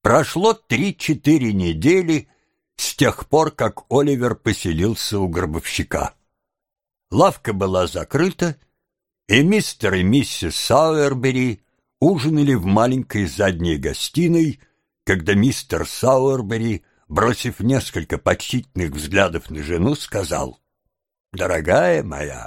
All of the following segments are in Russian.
Прошло 3-4 недели с тех пор, как Оливер поселился у гробовщика. Лавка была закрыта, и мистер и миссис Сауэрбери ужинали в маленькой задней гостиной, когда мистер Сауэрбери, бросив несколько почтительных взглядов на жену, сказал: «Дорогая моя».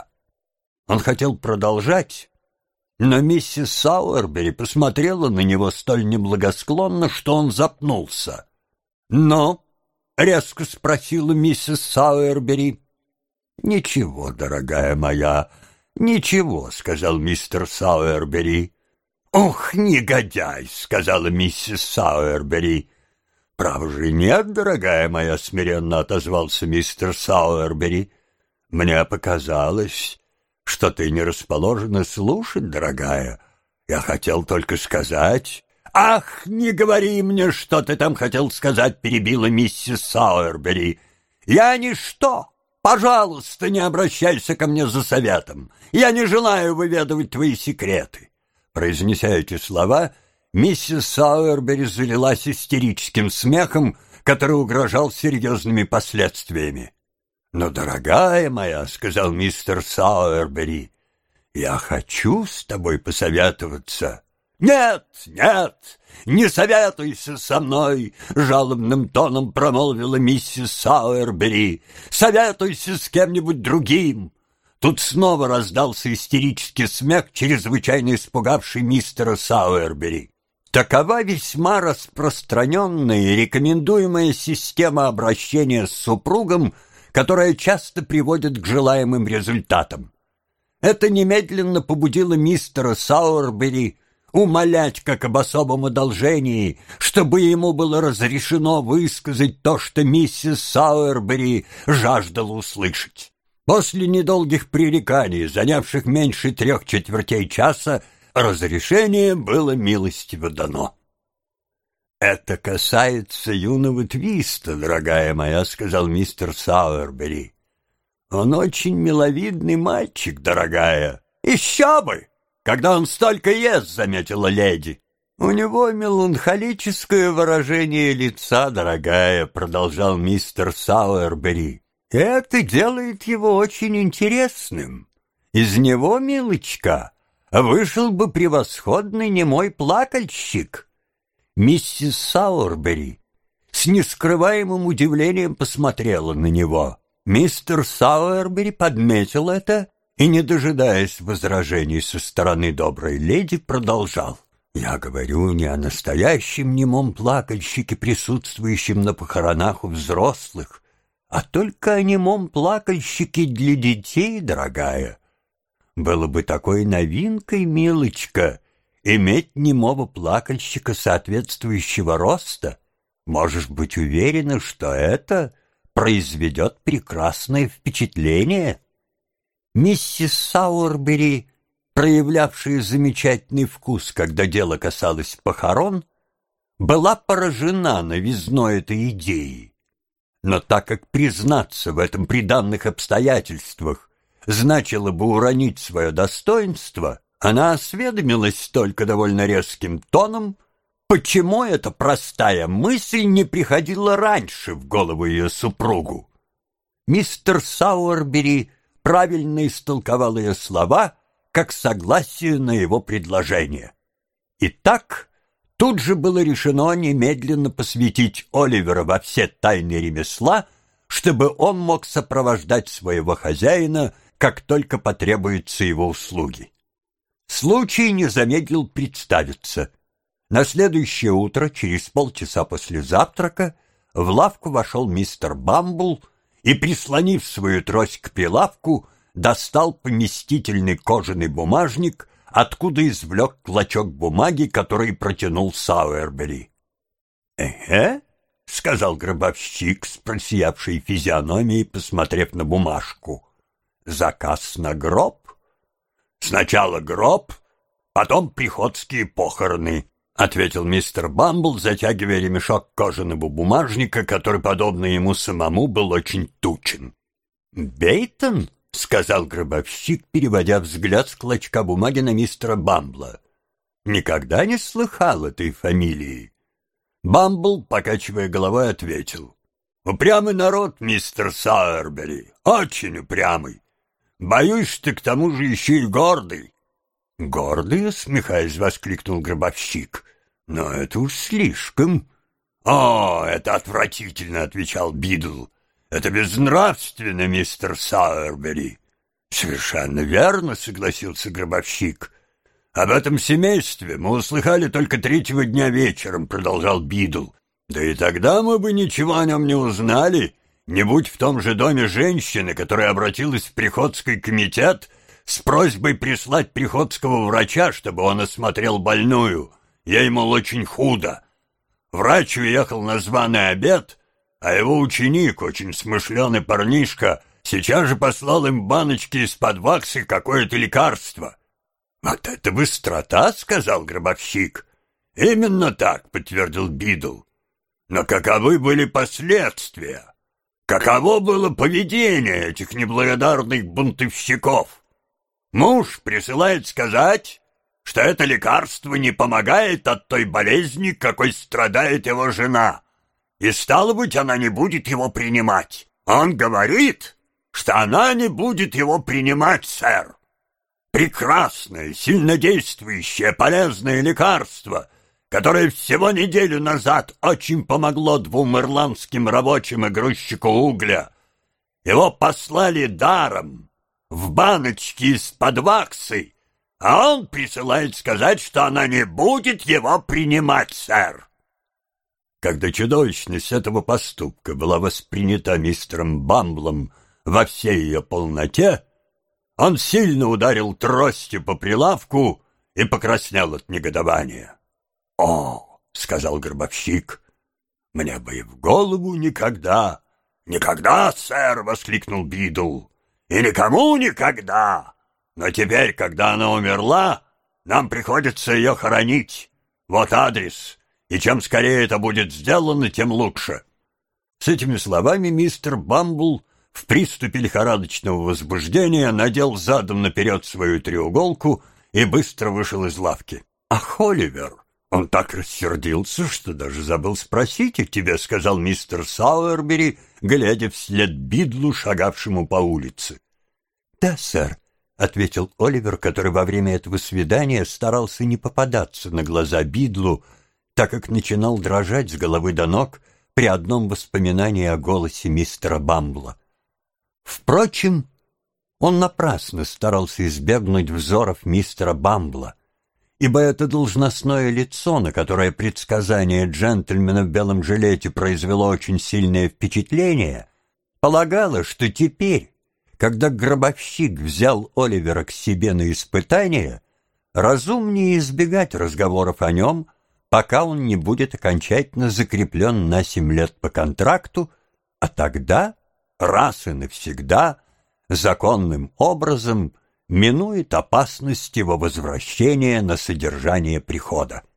Он хотел продолжать, но миссис Сауэрбери посмотрела на него столь неблагосклонно, что он запнулся. «Но?» — резко спросила миссис Сауэрбери. «Ничего, дорогая моя, ничего», — сказал мистер Сауэрбери. «Ох, негодяй», — сказала миссис Сауэрбери. «Право же нет, дорогая моя», — смиренно отозвался мистер Сауэрбери. «Мне показалось, что ты не расположена слушать, дорогая. Я хотел только сказать...» «Ах, не говори мне, что ты там хотел сказать», — перебила миссис Сауэрбери. «Я ничто. Пожалуйста, не обращайся ко мне за советом. Я не желаю выведывать твои секреты». Произнеся эти слова, миссис Сауэрбери залилась истерическим смехом, который угрожал серьезными последствиями. «Но, дорогая моя», — сказал мистер Сауэрбери, — «я хочу с тобой посоветоваться». «Нет, нет, не советуйся со мной», — жалобным тоном промолвила миссис Сауэрбери. «Советуйся с кем-нибудь другим». Тут снова раздался истерический смех, чрезвычайно испугавший мистера Сауэрбери. Такова весьма распространенная и рекомендуемая система обращения с супругом, которая часто приводит к желаемым результатам. Это немедленно побудило мистера Сауэрбери умолять, как об особом одолжении, чтобы ему было разрешено высказать то, что миссис Сауэрбери жаждала услышать. После недолгих пререканий, занявших меньше 3/4 часа, разрешение было милостиво дано. «Это касается юного Твиста, дорогая моя», — сказал мистер Сауэрбери. «Он очень миловидный мальчик, дорогая». «Еще бы! Когда он столько ест», — заметила леди. «У него меланхолическое выражение лица, дорогая», — продолжал мистер Сауэрбери. «Это делает его очень интересным. Из него, милочка, вышел бы превосходный немой плакальщик». Миссис Сауэрбери с нескрываемым удивлением посмотрела на него. Мистер Сауэрбери подметил это и, не дожидаясь возражений со стороны доброй леди, продолжал. «Я говорю не о настоящем немом плакальщике, присутствующем на похоронах у взрослых, а только о немом плакальщике для детей, дорогая. Было бы такой новинкой, милочка, иметь немого плакальщика соответствующего роста. Можешь быть уверена, что это произведет прекрасное впечатление». Миссис Сауэрбери, проявлявшая замечательный вкус, когда дело касалось похорон, была поражена новизной этой идеи. Но так как признаться в этом при данных обстоятельствах значило бы уронить свое достоинство, она осведомилась только довольно резким тоном, почему эта простая мысль не приходила раньше в голову ее супругу. Мистер Сауэрбери правильно истолковал ее слова как согласие на его предложение. Итак, тут же было решено немедленно посвятить Оливера во все тайны ремесла, чтобы он мог сопровождать своего хозяина, как только потребуются его услуги. Случай не замедлил представиться. На следующее утро, через полчаса после завтрака, в лавку вошел мистер Бамбл и, прислонив свою трость к прилавку, достал поместительный кожаный бумажник, откуда извлек клочок бумаги, который протянул Сауэрбери. «Эхе?» — сказал гробовщик с просиявшей физиономией, посмотрев на бумажку. «Заказ на гроб? Сначала гроб, потом приходские похороны», — ответил мистер Бамбл, затягивая ремешок кожаного бумажника, который, подобно ему самому, был очень тучен. «Бейтон?» — сказал гробовщик, переводя взгляд с клочка бумаги на мистера Бамбла. «Никогда не слыхал этой фамилии». Бамбл, покачивая головой, ответил: «Упрямый народ, мистер Сауэрбери, очень упрямый. Боюсь, ты к тому же еще и гордый». «Гордый?» — смехаясь, воскликнул гробовщик. «Но это уж слишком». «О, это отвратительно», — отвечал Бидл. «Это безнравственно, мистер Сауэрбери». «Совершенно верно», — согласился гробовщик. «Об этом семействе мы услыхали только третьего дня вечером», — продолжал Бидл. «Да и тогда мы бы ничего о нем не узнали, не будь в том же доме женщины, которая обратилась в приходский комитет с просьбой прислать приходского врача, чтобы он осмотрел больную. Ей, мол, очень худо. Врач уехал на званый обед, а его ученик, очень смышленый парнишка, сейчас же послал им баночки из-под ваксы какое-то лекарство». «Вот это быстрота», — сказал гробовщик. «Именно так», — подтвердил Бидл. «Но каковы были последствия? Каково было поведение этих неблагодарных бунтовщиков? Муж присылает сказать, что это лекарство не помогает от той болезни, какой страдает его жена, и, стало быть, она не будет его принимать. Он говорит, что она не будет его принимать, сэр. Прекрасное, сильнодействующее, полезное лекарство, которое всего неделю назад очень помогло двум ирландским рабочим и грузчику угля. Его послали даром, в баночке из-под ваксы, а он присылает сказать, что она не будет его принимать, сэр». Когда чудовищность этого поступка была воспринята мистером Бамблом во всей ее полноте, он сильно ударил тростью по прилавку и покраснел от негодования. «О, — сказал гробовщик, — мне бы и в голову никогда». «Никогда, сэр!» — воскликнул Бидл. «И никому никогда! Но теперь, когда она умерла, нам приходится ее хоронить. Вот адрес, и чем скорее это будет сделано, тем лучше». С этими словами мистер Бамбл в приступе лихорадочного возбуждения надел задом наперед свою треуголку и быстро вышел из лавки. «Ах, Оливер, он так рассердился, что даже забыл спросить о тебе», — сказал мистер Сауэрбери, глядя вслед Бидлу, шагавшему по улице. «Да, сэр», — ответил Оливер, который во время этого свидания старался не попадаться на глаза Бидлу, так как начинал дрожать с головы до ног при одном воспоминании о голосе мистера Бамбла. Впрочем, он напрасно старался избегнуть взоров мистера Бамбла, ибо это должностное лицо, на которое предсказание джентльмена в белом жилете произвело очень сильное впечатление, полагало, что теперь, когда гробовщик взял Оливера к себе на испытание, разумнее избегать разговоров о нем, пока он не будет окончательно закреплен на 7 лет по контракту, а тогда раз и навсегда законным образом минует опасность его возвращения на содержание прихода.